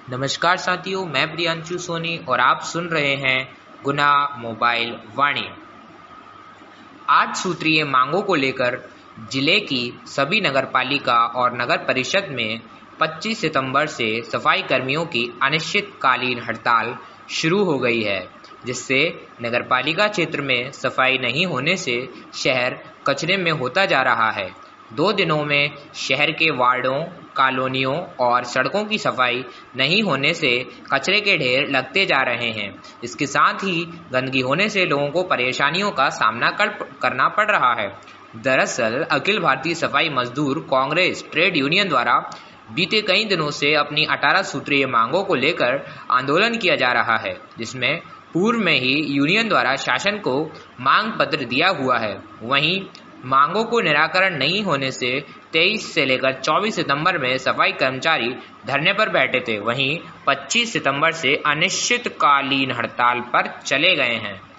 नमस्कार साथियों, मैं प्रियांशु सोनी और आप सुन रहे हैं गुना मोबाइल वाणी। आज सूत्रीय मांगों को लेकर जिले की सभी नगरपालिका और नगर परिषद में 25 सितंबर से सफाई कर्मियों की अनिश्चितकालीन हड़ताल शुरू हो गई है, जिससे नगरपालिका क्षेत्र में सफाई नहीं होने से शहर कचरे में होता जा रहा है। 2 दिनों में शहर के वार्डों, कॉलोनियों और सड़कों की सफाई नहीं होने से कचरे के ढेर लगते जा रहे हैं। इसके साथ ही गंदगी होने से लोगों को परेशानियों का सामना करना पड़ रहा है। दरअसल अखिल भारतीय सफाई मजदूर कांग्रेस ट्रेड यूनियन द्वारा बीते कई दिनों से अपनी 18 सूत्रीय मांगों को लेकर आंदोलन किया जा रहा है, जिसमें पूर्व में ही यूनियन द्वारा शासन को मांग पत्र दिया हुआ है। वहीं मांगों को निराकरण नहीं होने से 23 से लेकर 24 सितंबर में सफाई कर्मचारी धरने पर बैठे थे। वहीं 25 सितंबर से अनिश्चितकालीन हड़ताल पर चले गए हैं।